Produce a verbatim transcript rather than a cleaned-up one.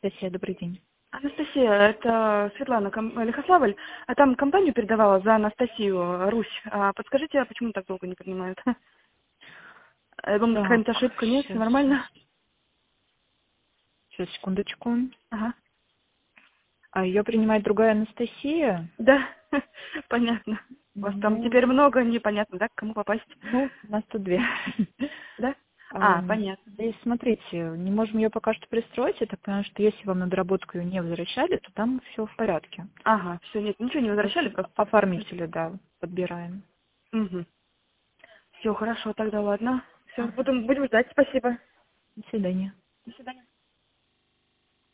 Анастасия, добрый день. Анастасия, это Светлана Ком- Лихославль, а там компанию передавала за Анастасию Русь. А подскажите, а почему так долго не принимают? Я думаю, Так, какая-нибудь ошибка, нет, все сейчас, нормально? сейчас, секундочку. Ага. А ее принимает другая Анастасия? Да, понятно. У вас там Ну, теперь много, непонятно, да, к кому попасть? ну, у нас тут две. Да? А, Ам, понятно. И смотрите, не можем ее пока что пристроить. Я так понимаю, что если вам на доработку ее не возвращали, то там все в порядке. Ага, все, нет, ничего не возвращали, Просто просто. оформителя, да, подбираем. Угу. Все, хорошо, тогда ладно. Все, будем, будем ждать, спасибо. До свидания. До свидания.